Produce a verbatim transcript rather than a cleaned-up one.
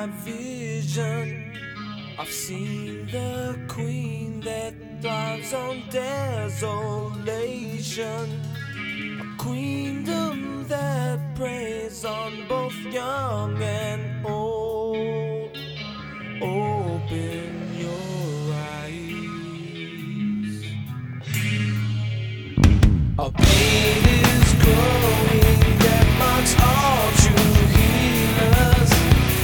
my vision. I've seen the queen that thrives on desolation, a queendom that preys on both young and old. Open your eyes. A baby